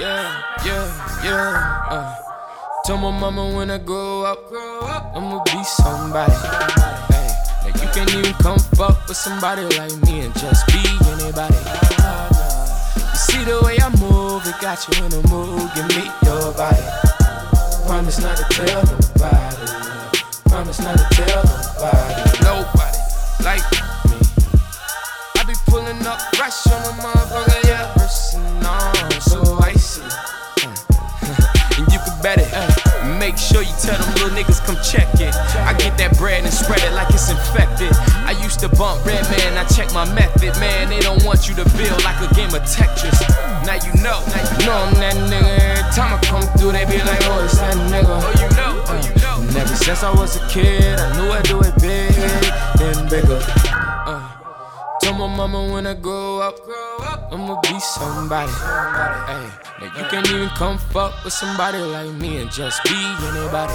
yeah. Told my mama when I grow up, I'ma be somebody. Hey, that you can't even come fuck with somebody like me and just be anybody. You see the way I move, it got you in the mood. Give me your body. Promise not to tell nobody. Promise not to tell nobody. Nobody like me. I be pulling up fresh on the motherfucker, yeah. Person on, so icy. And you can bet it. Make sure you tell them little niggas come check it. I get that bread and spread it like it's infected. I used to bump Redman, I check my method. Man, they don't want you to build like a game of Tetris. Now you know I'm that nigga. Every time I come through, they be like, oh, it's that nigga. Oh, you know. And ever since I was a kid, I knew I'd do it big, then bigger. Told my mama when I grow up, I'ma be somebody. Hey, now you can't even come fuck with somebody like me and just be anybody.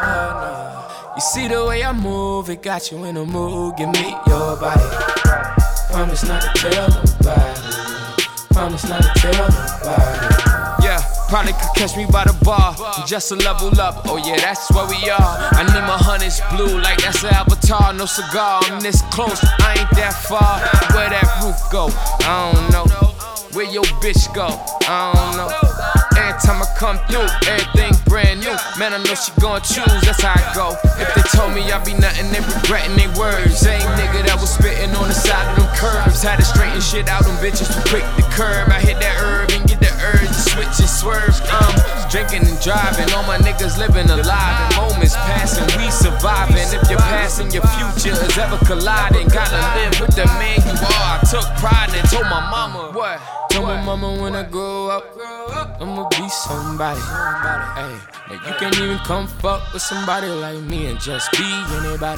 You see the way I move, it got you in the mood. Give me your body. Promise not to tell nobody. Promise not to tell nobody. Yeah, probably could catch me by the bar, just to level up. Oh yeah, that's where we are. I need my honey's blue, like that's an avatar. No cigar, I'm this close, I ain't that far. Where that roof go? I don't know. Where your bitch go? I don't know. Every time I come through, everything brand new. Man, I know she gon' choose, that's how I go. If they told me I'd be nothing, they regretting their words. Same nigga that was spitting on the side of them curbs. Had to straighten shit out, them bitches too quick to curb. I hit that herb and get the urge to switch and swerve. Drinking and driving, all my niggas living alive. And moments passing, we surviving. If your past and your future is ever colliding, gotta live with the man you are. I took pride and told my mama what? Told my mama when I grow up, I'ma be somebody. Hey, now you can't even come fuck with somebody like me and just be anybody.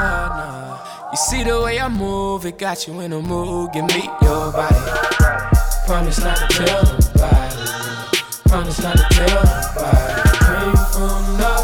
You see the way I move, it got you in the mood. Give me your body. Promise not to tell nobody. Promise not to tell nobody. Came from nothing.